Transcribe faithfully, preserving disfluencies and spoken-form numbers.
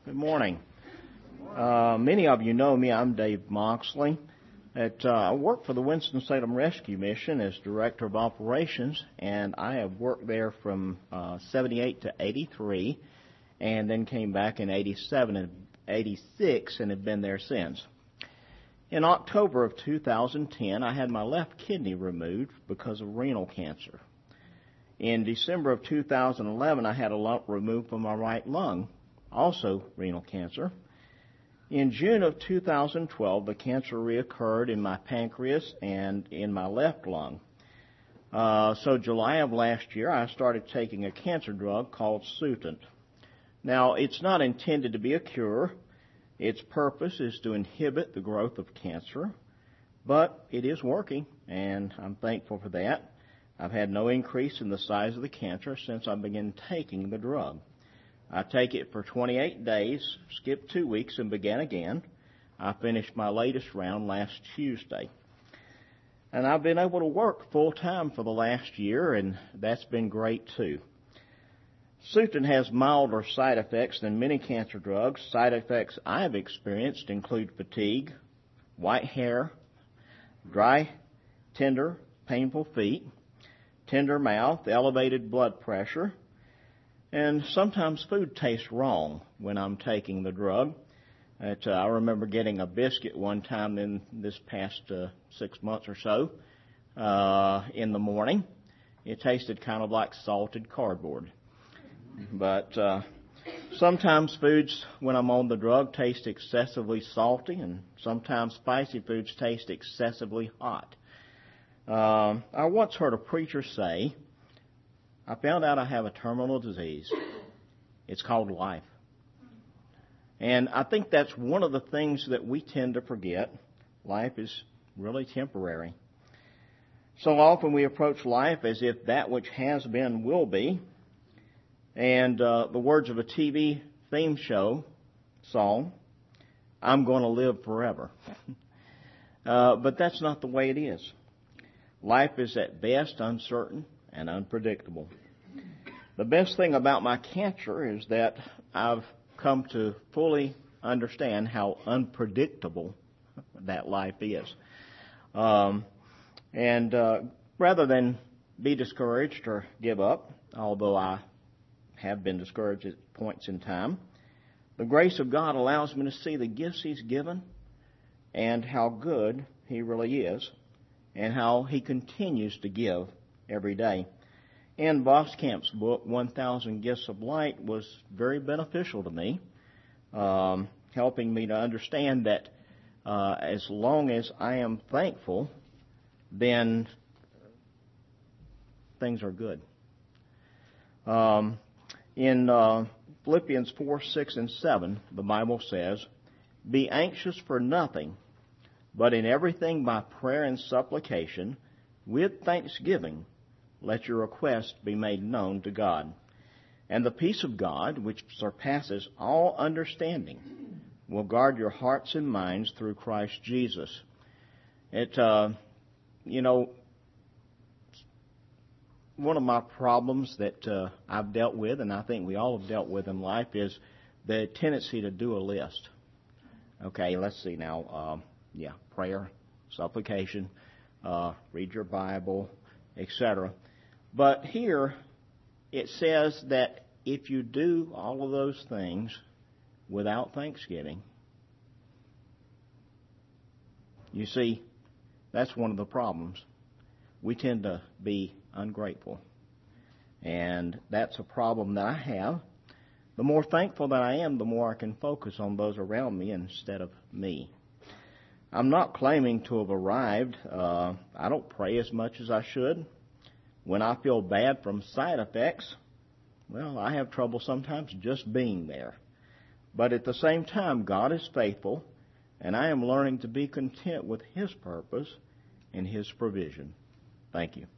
Good morning. Uh, many of you know me. I'm Dave Moxley. At, uh, I work for the Winston-Salem Rescue Mission as Director of Operations, and I have worked there from uh, seventy-eight to eighty-three, and then came back in eighty-seven and eighty-six and have been there since. In October of two thousand ten, I had my left kidney removed because of renal cancer. In December of two thousand eleven, I had a lump removed from my right lung, also renal cancer. In June of two thousand twelve, the cancer reoccurred in my pancreas and in my left lung. Uh, so July of last year, I started taking a cancer drug called Sutent. Now, it's not intended to be a cure. Its purpose is to inhibit the growth of cancer, but it is working, and I'm thankful for that. I've had no increase in the size of the cancer since I began taking the drug. I take it for twenty-eight days, skipped two weeks, and began again. I finished my latest round last Tuesday. And I've been able to work full-time for the last year, and that's been great, too. Sutent has milder side effects than many cancer drugs. Side effects I've experienced include fatigue, white hair, dry, tender, painful feet, tender mouth, elevated blood pressure, and sometimes food tastes wrong when I'm taking the drug. It, uh, I remember getting a biscuit one time in this past uh, six months or so uh, in the morning. It tasted kind of like salted cardboard. But uh, sometimes foods, when I'm on the drug, taste excessively salty, and sometimes spicy foods taste excessively hot. Uh, I once heard a preacher say, I found out I have a terminal disease. It's called life. And I think that's one of the things that we tend to forget. Life is really temporary. So often we approach life as if that which has been will be. And uh, the words of a T V theme show song, I'm going to live forever. uh, but that's not the way it is. Life is at best uncertain and unpredictable. The best thing about my cancer is that I've come to fully understand how unpredictable that life is. Um, and uh, rather than be discouraged or give up, although I have been discouraged at points in time, the grace of God allows me to see the gifts He's given and how good He really is and how He continues to give every day. And Voskamp's book, one thousand Gifts of Light, was very beneficial to me, um, helping me to understand that uh, as long as I am thankful, then things are good. Um, in uh, Philippians four, six, and seven, the Bible says, "Be anxious for nothing, but in everything by prayer and supplication, with thanksgiving, let your requests be made known to God. And the peace of God, which surpasses all understanding, will guard your hearts and minds through Christ Jesus." It, uh, you know, one of my problems that uh, I've dealt with, and I think we all have dealt with in life, is the tendency to do a list. Okay, let's see now. Uh, yeah, prayer, supplication, uh, read your Bible, et cetera. But here it says that if you do all of those things without thanksgiving, you see, that's one of the problems. We tend to be ungrateful. And that's a problem that I have. The more thankful that I am, the more I can focus on those around me instead of me. I'm not claiming to have arrived. Uh, I don't pray as much as I should. When I feel bad from side effects, well, I have trouble sometimes just being there. But at the same time, God is faithful, and I am learning to be content with His purpose and His provision. Thank you.